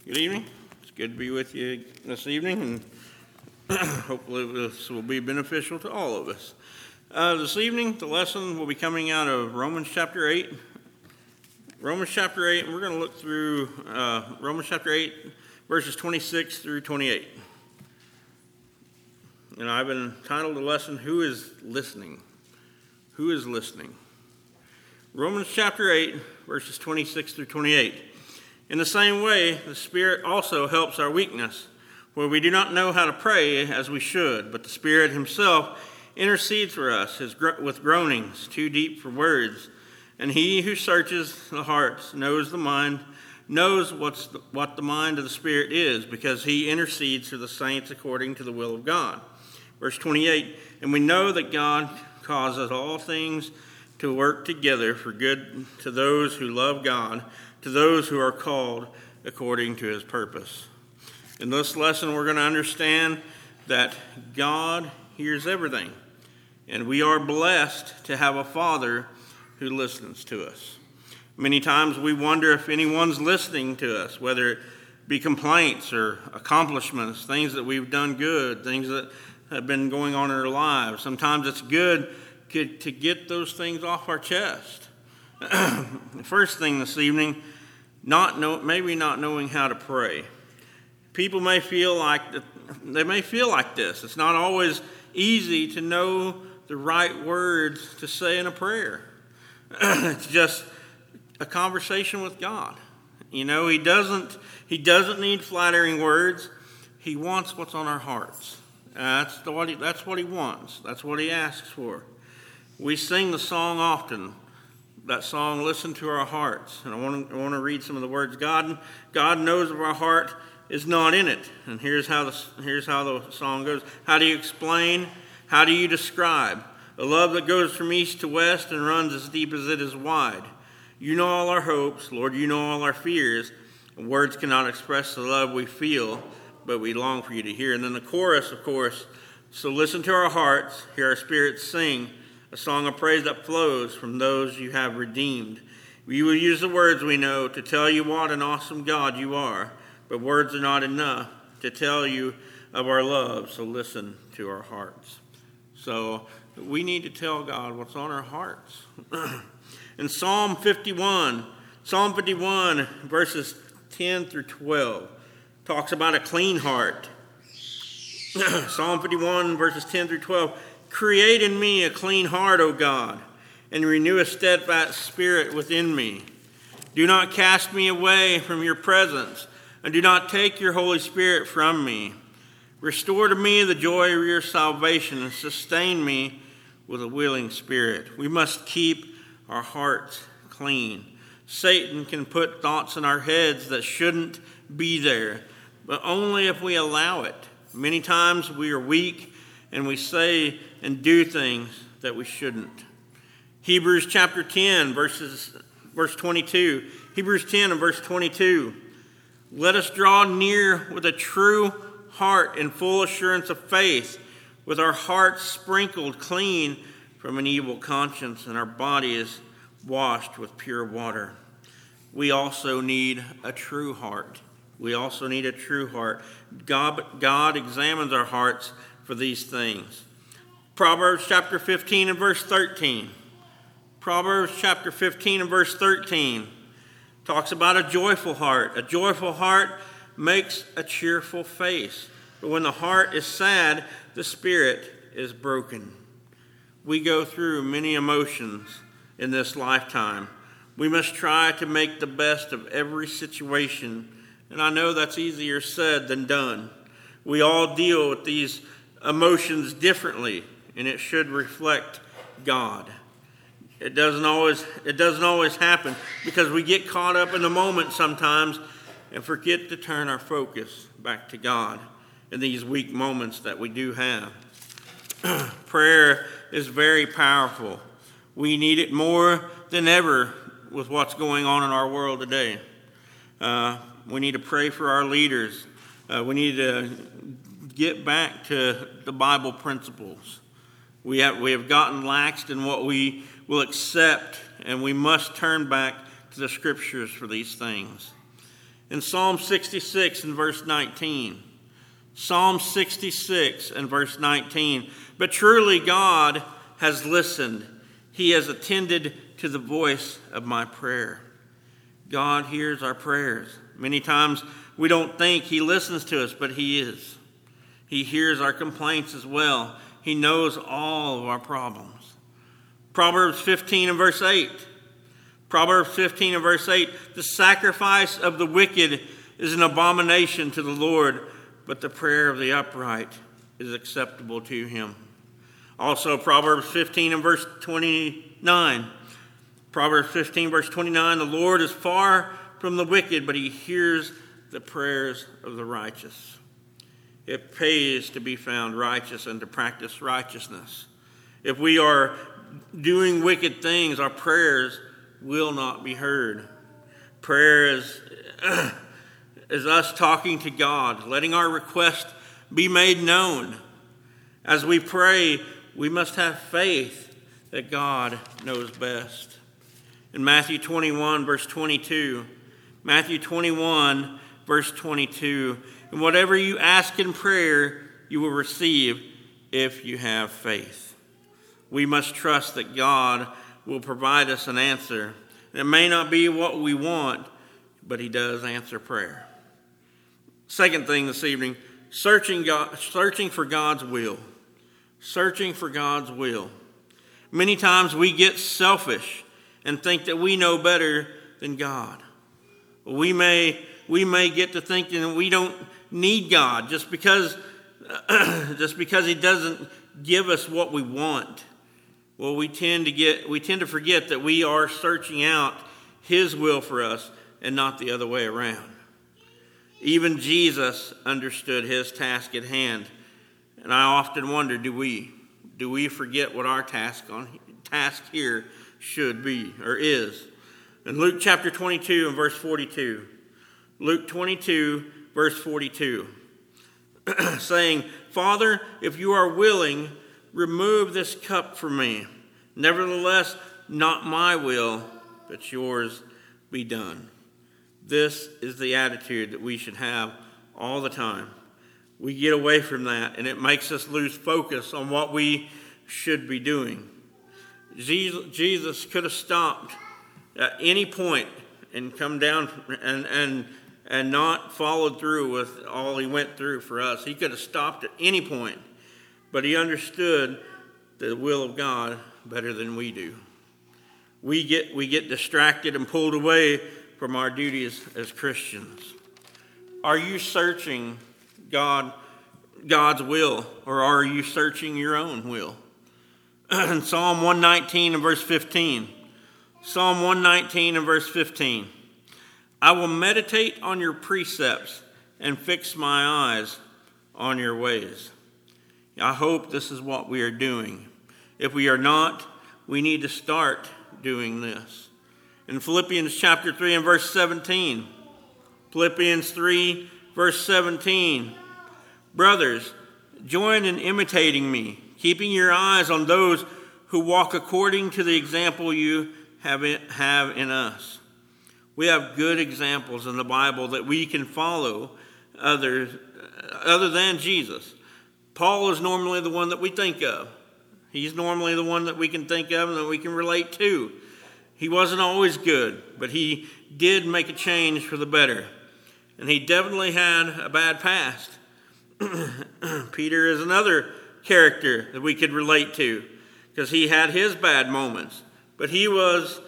Good evening. It's good to be with you this evening, and hopefully this will be beneficial to all of us. This evening, the lesson will be coming out of Romans chapter 8. Romans chapter 8, and we're going to look through Romans chapter 8, verses 26 through 28. And I've been entitled the lesson, Who is Listening? Who is listening? Romans chapter 8, verses 26 through 28. In the same way, the Spirit also helps our weakness, where we do not know how to pray as we should, but the Spirit himself intercedes for us with groanings too deep for words. And he who searches the hearts knows what the mind of the Spirit is, because he intercedes for the saints according to the will of God. Verse 28, and we know that God causes all things to work together for good to those who love God, to those who are called according to his purpose. In this lesson, we're going to understand that God hears everything, and we are blessed to have a Father who listens to us. Many times we wonder if anyone's listening to us, whether it be complaints or accomplishments, things that we've done good, things that have been going on in our lives. Sometimes it's good to get those things off our chest. The first thing this evening, maybe not knowing how to pray. People may feel like this. It's not always easy to know the right words to say in a prayer. It's just a conversation with God. You know, he doesn't need flattering words. He wants what's on our hearts. That's what he wants. That's what he asks for. We sing the song often. That song, Listen to Our Hearts. And I want to read some of the words. God knows if our heart is not in it. And here's how the song goes. How do you explain? How do you describe? A love that goes from east to west and runs as deep as it is wide. You know all our hopes, Lord, you know all our fears. Words cannot express the love we feel, but we long for you to hear. And then the chorus, of course. So listen to our hearts, hear our spirits sing, a song of praise that flows from those you have redeemed. We will use the words we know to tell you what an awesome God you are, but words are not enough to tell you of our love, so listen to our hearts. So we need to tell God what's on our hearts. In Psalm 51, verses 10 through 12, talks about a clean heart. Psalm 51, verses 10 through 12, create in me a clean heart, O God, and renew a steadfast spirit within me. Do not cast me away from your presence, and do not take your Holy Spirit from me. Restore to me the joy of your salvation, and sustain me with a willing spirit. We must keep our hearts clean. Satan can put thoughts in our heads that shouldn't be there, but only if we allow it. Many times we are weak, and we say and do things that we shouldn't. Hebrews chapter 10, verse 22. Hebrews 10 and verse 22. Let us draw near with a true heart in full assurance of faith, with our hearts sprinkled clean from an evil conscience and our bodies washed with pure water. We also need a true heart. God examines our hearts for these things. Proverbs chapter 15 and verse 13. Proverbs chapter 15 and verse 13 talks about a joyful heart. A joyful heart makes a cheerful face. But when the heart is sad, the spirit is broken. We go through many emotions in this lifetime. We must try to make the best of every situation. And I know that's easier said than done. We all deal with these emotions differently, and it should reflect God. It doesn't always happen because we get caught up in the moment sometimes and forget to turn our focus back to God in these weak moments that we do have. Prayer is very powerful. We need it more than ever with what's going on in our world today. We need to pray for our leaders. We need to get back to the Bible principles. We have gotten laxed in what we will accept, and we must turn back to the Scriptures for these things. In Psalm 66 and verse 19. Psalm 66 and verse 19. But truly God has listened. He has attended to the voice of my prayer. God hears our prayers. Many times we don't think he listens to us, but he is. He hears our complaints as well. He knows all of our problems. Proverbs 15 and verse 8. Proverbs 15 and verse 8. The sacrifice of the wicked is an abomination to the Lord, but the prayer of the upright is acceptable to him. Also, Proverbs 15 and verse 29. Proverbs 15 verse 29. The Lord is far from the wicked, but he hears the prayers of the righteous. It pays to be found righteous and to practice righteousness. If we are doing wicked things, our prayers will not be heard. Prayer is us talking to God, letting our request be made known. As we pray, we must have faith that God knows best. In Matthew 21, verse 22, Matthew 21, verse 22, and whatever you ask in prayer, you will receive if you have faith. We must trust that God will provide us an answer. It may not be what we want, but he does answer prayer. Second thing this evening, searching for God's will. Searching for God's will. Many times we get selfish and think that we know better than God. We may get to thinking that we don't need God just because he doesn't give us what we want. Well, we tend to forget that we are searching out his will for us and not the other way around. Even Jesus understood his task at hand. And I often wonder, do we forget what our task here should be or is? In Luke chapter 22 and verse 42. Luke 22 verse 42. Saying, Father, if you are willing, remove this cup from me. Nevertheless, not my will, but yours be done. This is the attitude that we should have all the time. We get away from that, and it makes us lose focus on what we should be doing. Jesus could have stopped at any point and come down and not followed through with all he went through for us. He could have stopped at any point, but he understood the will of God better than we do. We get distracted and pulled away from our duties as Christians. Are you searching God's will, or are you searching your own will? In Psalm 119 and verse 15. Psalm 119 and verse 15. I will meditate on your precepts and fix my eyes on your ways. I hope this is what we are doing. If we are not, we need to start doing this. In Philippians chapter 3 and verse 17. Philippians 3 verse 17. Brothers, join in imitating me, keeping your eyes on those who walk according to the example you have in us. We have good examples in the Bible that we can follow other than Jesus. Paul is normally the one that we think of. He's normally the one that we can think of and that we can relate to. He wasn't always good, but he did make a change for the better. And he definitely had a bad past. Peter is another character that we could relate to because he had his bad moments. But he was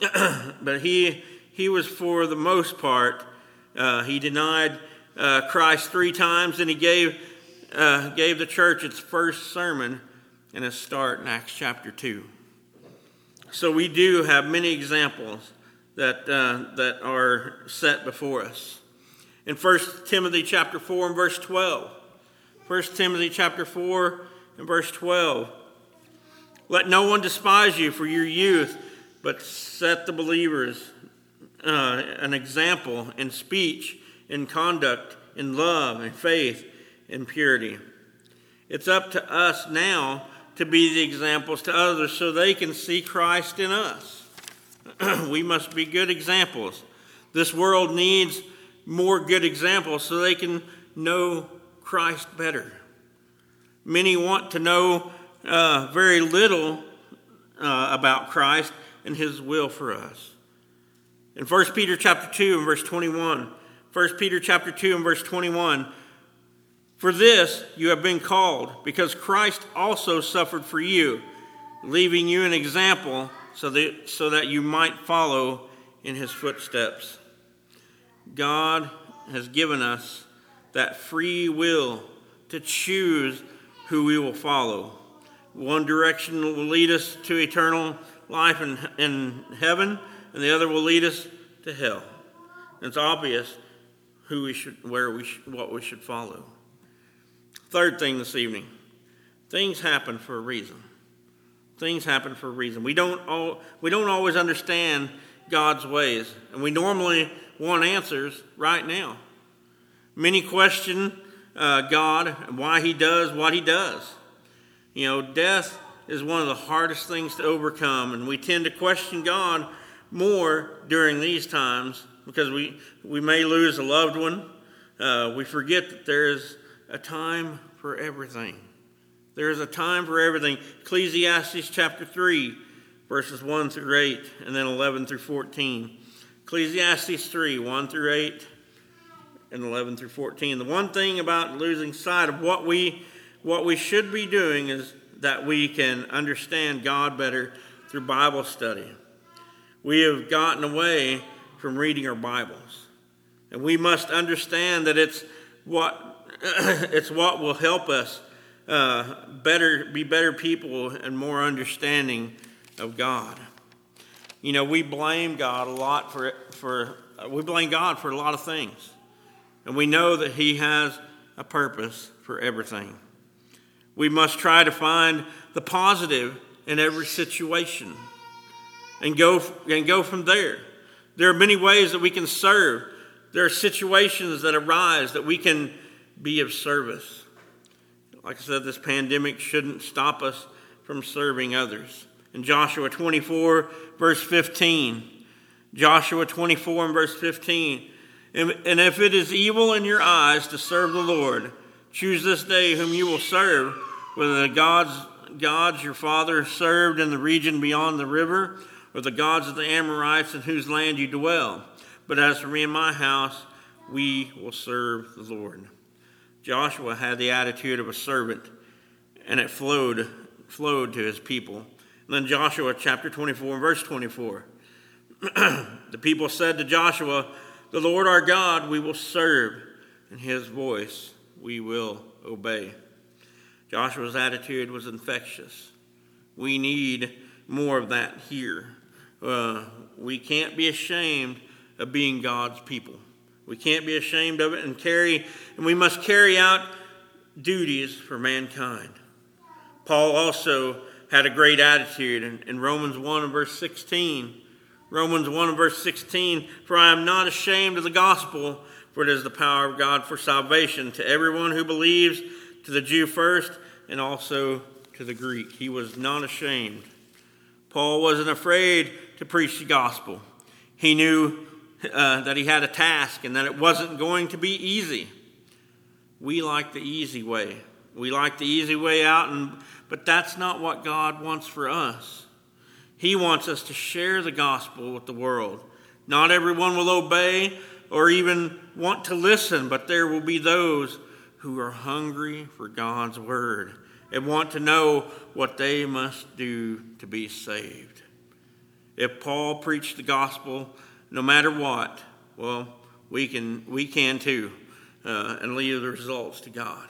for the most part, he denied Christ 3 times, and he gave the church its first sermon and its start in Acts chapter 2. So we do have many examples that are set before us. In 1 Timothy chapter 4 and verse 12. 1 Timothy chapter 4 and verse 12. Let no one despise you for your youth, but set the believers an example in speech, in conduct, in love, in faith, in purity. It's up to us now to be the examples to others so they can see Christ in us. We must be good examples. This world needs more good examples so they can know Christ better. Many want to know very little about Christ and his will for us. In 1 Peter chapter 2 and verse 21, 1 Peter chapter 2 and verse 21, for this you have been called, because Christ also suffered for you, leaving you an example so that you might follow in his footsteps. God has given us that free will to choose who we will follow. One direction will lead us to eternal life in heaven, and the other will lead us to hell. It's obvious what we should follow. Third thing this evening, things happen for a reason. Things happen for a reason. We don't always understand God's ways, and we normally want answers right now. Many question God and why he does what he does. Death is one of the hardest things to overcome, and we tend to question God more during these times because we may lose a loved one. We forget that there is a time for everything. There is a time for everything. Ecclesiastes chapter 3, verses 1 through 8, and then 11 through 14. Ecclesiastes 3, 1 through 8, and 11 through 14. The one thing about losing sight of what we should be doing is that we can understand God better through Bible study. We have gotten away from reading our Bibles, and we must understand that it's what will help us be better people and more understanding of God. We blame God a lot we blame God for a lot of things, and we know that he has a purpose for everything. We must try to find the positive in every situation and go from there. There are many ways that we can serve. There are situations that arise that we can be of service. Like I said, this pandemic shouldn't stop us from serving others. In Joshua 24, verse 15, Joshua 24 and verse 15, and if it is evil in your eyes to serve the Lord, choose this day whom you will serve, whether the gods your father served in the region beyond the river, or the gods of the Amorites in whose land you dwell. But as for me and my house, we will serve the Lord. Joshua had the attitude of a servant, and it flowed to his people. And then Joshua chapter 24 and verse 24. The people said to Joshua, the Lord our God we will serve, and his voice we will obey. Joshua's attitude was infectious. We need more of that here. We can't be ashamed of being God's people. We can't be ashamed of it, and we must carry out duties for mankind. Paul also had a great attitude in Romans 1 and verse 16. Romans 1 and verse 16, for I am not ashamed of the gospel, for it is the power of God for salvation to everyone who believes, to the Jew first, and also to the Greek. He was not ashamed. Paul wasn't afraid to preach the gospel. He knew that he had a task and that it wasn't going to be easy. We like the easy way. We like the easy way out, but that's not what God wants for us. He wants us to share the gospel with the world. Not everyone will obey or even want to listen, but there will be those who are hungry for God's word and want to know what they must do to be saved. If Paul preached the gospel, no matter what, well, we can too, and leave the results to God.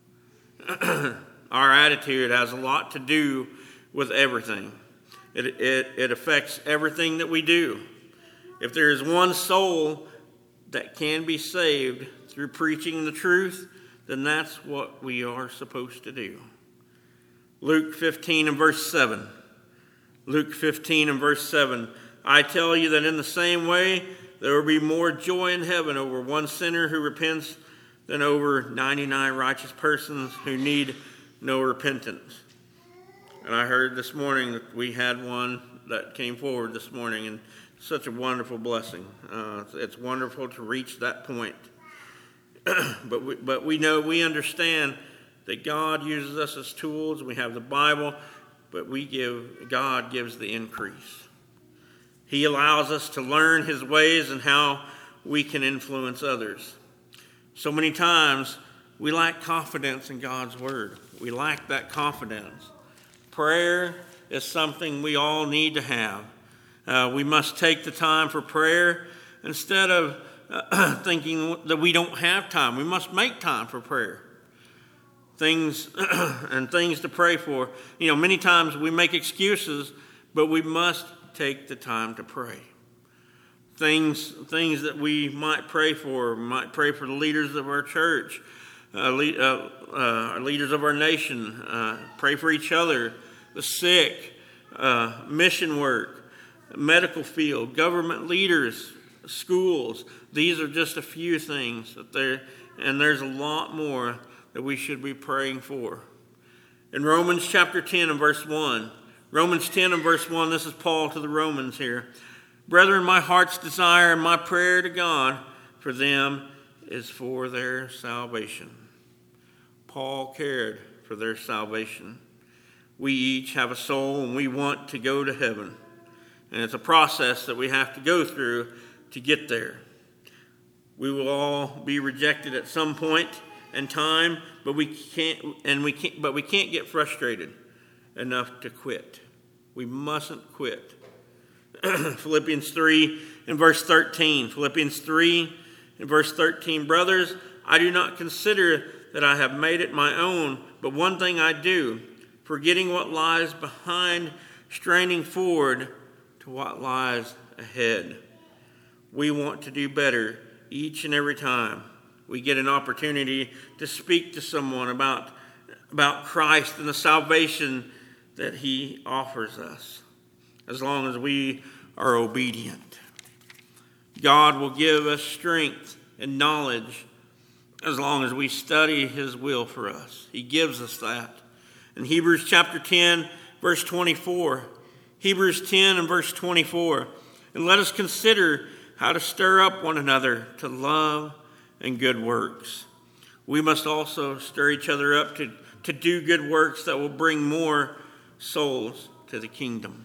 Our attitude has a lot to do with everything. It affects everything that we do. If there is one soul that can be saved through preaching the truth, then that's what we are supposed to do. Luke 15 and verse 7. Luke 15 and verse 7. I tell you that in the same way, there will be more joy in heaven over one sinner who repents than over 99 righteous persons who need no repentance. And I heard this morning that we had one that came forward this morning and such a wonderful blessing. It's wonderful to reach that point. But we understand that God uses us as tools. We have the Bible, but God gives the increase. He allows us to learn his ways and how we can influence others. So many times we lack confidence in God's word. We lack that confidence. Prayer is something we all need to have. We must take the time for prayer instead of thinking that we don't have time. We must make time for prayer. Things to pray for. Many times we make excuses, but we must take the time to pray. Things that we might pray for. We might pray for the leaders of our church, leaders of our nation. Pray for each other, the sick, mission work, medical field, government leaders, schools. These are just a few things and there's a lot more that we should be praying for. In Romans chapter 10 and verse 1, Romans 10 and verse 1, this is Paul to the Romans here. Brethren, my heart's desire and my prayer to God for them is for their salvation. Paul cared for their salvation. We each have a soul and we want to go to heaven. And it's a process that we have to go through to get there. We will all be rejected at some point in time, but we can't get frustrated enough to quit. We mustn't quit. Philippians 3 and verse 13. Philippians 3 and verse 13. Brothers, I do not consider that I have made it my own, but one thing I do, forgetting what lies behind, straining forward to what lies ahead. We want to do better each and every time we get an opportunity to speak to someone about Christ and the salvation that he offers us, as long as we are obedient. God will give us strength and knowledge as long as we study his will for us. He gives us that. In Hebrews chapter 10, verse 24, Hebrews 10 and verse 24, and let us consider how to stir up one another to love and good works. We must also stir each other up to do good works that will bring more souls to the kingdom.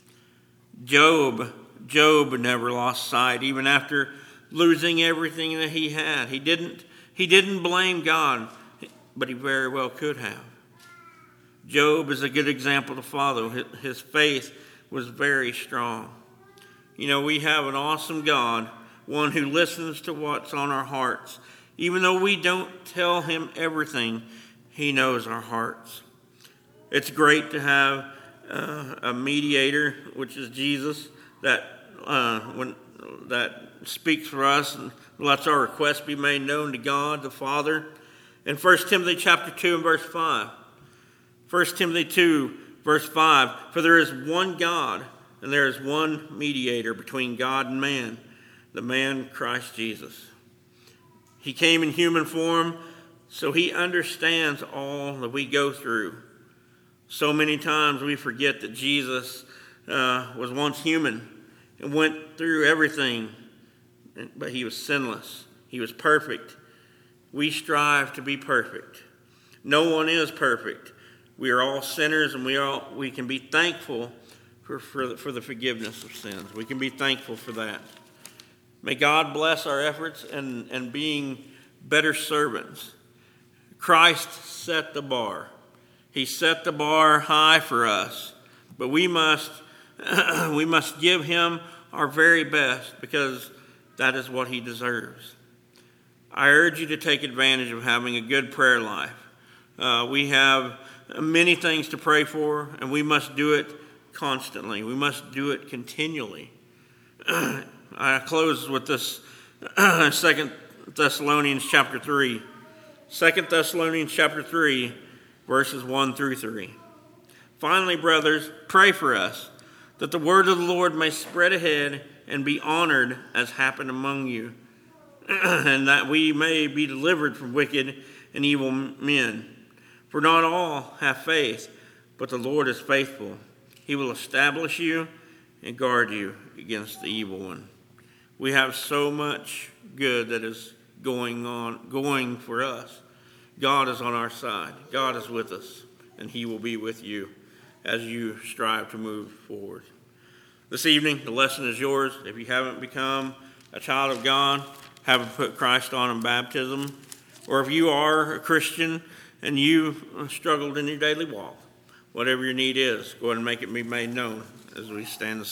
Job never lost sight, even after losing everything that he had. He didn't blame God, but he very well could have. Job is a good example to follow. His faith was very strong. We have an awesome God, one who listens to what's on our hearts. Even though we don't tell him everything, he knows our hearts. It's great to have a mediator, which is Jesus, that speaks for us and lets our requests be made known to God the Father. In 1 Timothy chapter 2 and verse 5. 1 Timothy 2 verse 5. For there is one God and there is one mediator between God and man, the man Christ Jesus. He came in human form, so he understands all that we go through. So many times we forget that Jesus was once human and went through everything, but he was sinless. He was perfect. We strive to be perfect. No one is perfect. We are all sinners, and we can be thankful for the forgiveness of sins. We can be thankful for that. May God bless our efforts and being better servants. Christ set the bar. He set the bar high for us, but we must give him our very best because that is what he deserves. I urge you to take advantage of having a good prayer life. We have many things to pray for, and we must do it constantly. We must do it continually. I close with this 2 Thessalonians chapter 3. 2 Thessalonians chapter 3, verses 1 through 3. Finally, brothers, pray for us, that the word of the Lord may spread ahead and be honored as happened among you, and that we may be delivered from wicked and evil men. For not all have faith, but the Lord is faithful. He will establish you, and guard you against the evil one. We have so much good that is going for us. God is on our side. God is with us, and he will be with you as you strive to move forward. This evening, the lesson is yours. If you haven't become a child of God, haven't put Christ on in baptism, or if you are a Christian and you've struggled in your daily walk, whatever your need is, go ahead and make it be made known as we stand